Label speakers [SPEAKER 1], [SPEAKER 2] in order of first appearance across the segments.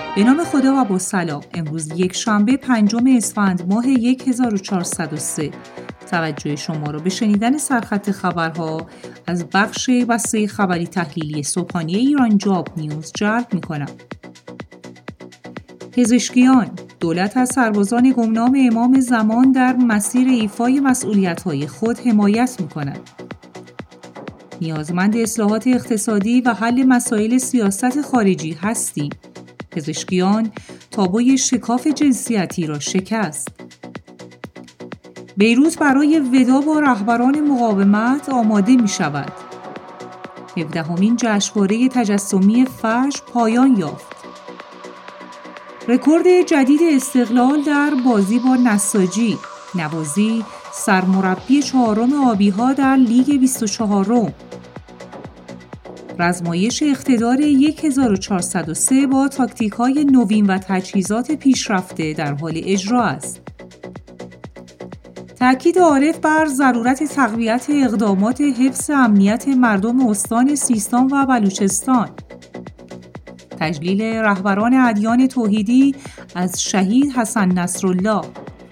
[SPEAKER 1] به نام خدا و با سلام. امروز یک شنبه 5 اسفند ماه 1403 توجه شما را به شنیدن سرخط خبرها از بخش بسته خبری تحلیلی صبحانه ایران جاب نیوز جلب می‌کنم. پزشکیان: دولت از سربازان گمنام امام زمان در مسیر ایفای مسئولیت‌های خود حمایت می‌کند. نیازمند اصلاحات اقتصادی و حل مسائل سیاست خارجی هستیم. پزشکیان تابوی شکاف جنسیتی را شکست. بیروت برای وداع با رهبران مقاومت آماده می شود. 17مین جشنواره تجسمی فجر پایان یافت. رکورد جدید استقلال در بازی با نساجی. نوازی سرمربی 4 آبی‌ها در لیگ 24. رزمایش اقتدار 1403 با تاکتیک‌های نوین و تجهیزات پیشرفته در حال اجرا است. تأکید عارف بر ضرورت تقویت اقدامات حفظ امنیت مردم استان سیستان و بلوچستان. تجلیل رهبران ادیان توحیدی از شهید حسن نصرالله.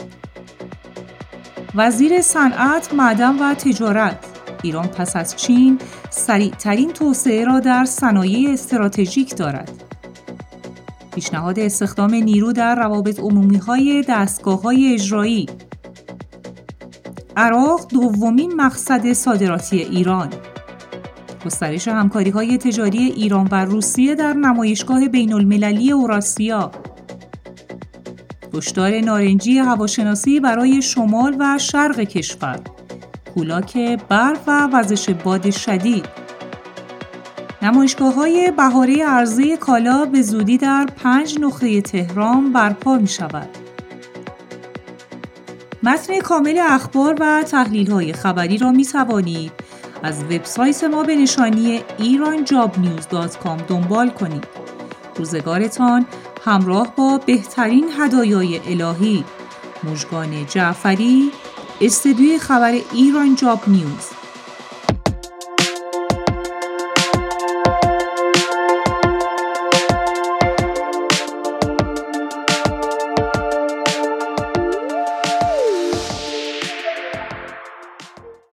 [SPEAKER 1] وزیر صنعت، معدن و تجارت: ایران پس از چین سریع‌ترین توسعه را در صنایع استراتژیک دارد. پیشنهاد استخدام نیرو در روابط عمومی‌های دستگاه‌های اجرایی. عراق دومین مقصد صادراتی ایران. گسترش همکاری‌های تجاری ایران و روسیه در نمایشگاه بین‌المللی اوراسیا. هشدار نارنجی هواشناسی برای شمال و شرق کشور. کولاک برف و وزش باد شدید. نمایشگاه‌های بهاره عرضه کالا به زودی در 5 نقطه تهران برپا می‌شود. متن کامل اخبار و تحلیل‌های خبری را می‌توانید از وبسایت ما به نشانی iranjobnews.com دنبال کنید. روزگارتان همراه با بهترین هدایای الهی. مژگان جعفری، استودیوی خبر ایران جاب نیوز.